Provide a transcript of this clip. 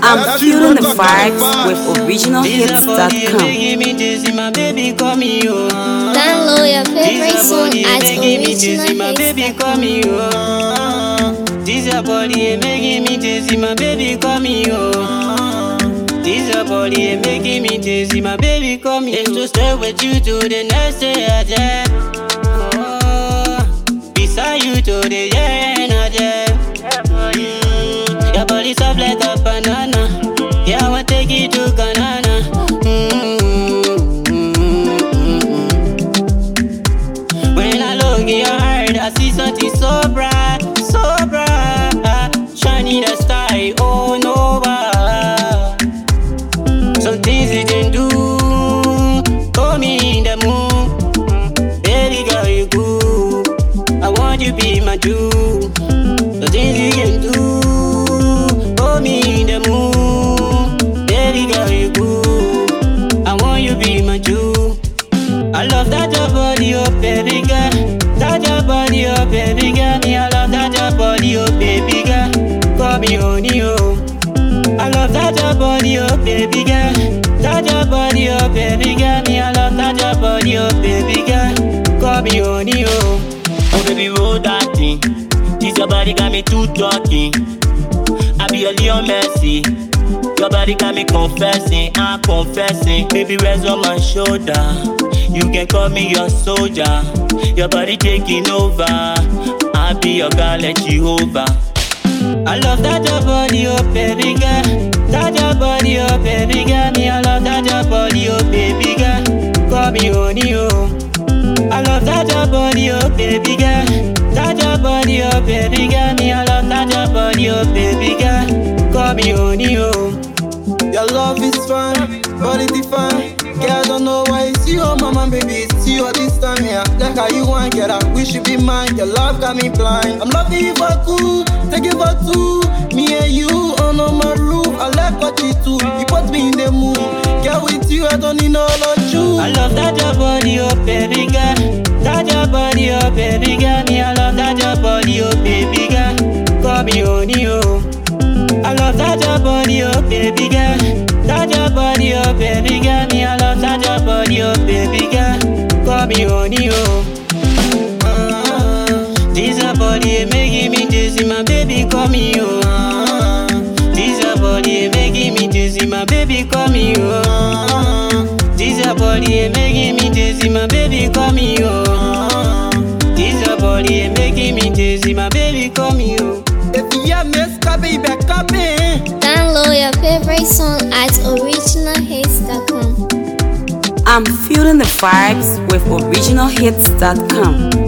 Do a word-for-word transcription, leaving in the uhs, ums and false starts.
I'm feeling the vibes with original hits dot com. Download your favorite song at original hits dot com. This your body making me dizzy, my baby call me oh. This your body making me dizzy, my baby call me. It's to stay with you to the next day, yeah. Oh, beside you to the end, yeah. Mm, your body soft like a banana. Yeah, I wanna take you to Canada. Mm-hmm. When I look in your heart, I see something so bright, so bright, shining the sky, oh no. Some things you can do, call me in the moon. Baby girl, you good, I want you be my Jew. The things you can do, call me in the moon. Baby girl, you good, I want you be my Jew. I love that your body, oh baby girl. That your body, oh baby girl. Me, I love that your body, oh baby girl. Call me honey, oh. I love that your body, oh baby girl. That your body, oh baby girl. Me, I love that your body, oh baby girl. Call me honey, oh. Oh baby, roll that thing. This your body got me too talking. I be a Leo Messi. Your body got me confessing, I'm confessing. Baby, rest on my shoulder. You can call me your soldier. Your body taking over. I'll be your girl, let you over. I love that your body, oh baby girl. That your body, oh baby girl. Me, I love that your body, oh baby girl. Call me honey, oh. I love that your body, oh baby girl. That your body, oh baby girl. Me, I love that your body, oh baby girl. Call me honey, oh. Your love is fine, body define. Girl, I don't know why it's you, oh mama, baby, it's you all this time, yeah. Like how you want, girl, I wish you be mine. Your love got me blind. I'm loving you for cool, take it for two. Me and you on my roof. I like what you do, you put me in the mood. Girl, with you, I don't need no lot you. I love that your body, oh baby girl. That your body, oh baby girl. Me, I love that your body, oh baby girl. Call me honey, oh. I love that your body, oh baby girl. That your body, oh baby girl. Me, I love that your body, oh baby girl. Call me honey, oh. Uh, this your body making me dizzy, my baby call me, oh. Uh, this your body making me dizzy, my baby call me, oh. Uh, this your body making me dizzy, my baby call me, oh. Uh, this your body making me dizzy, my baby call me, oh. If you have missed copy, back copy. Download your favorite song at original hits dot com. I'm feeling the vibes with original hits dot com.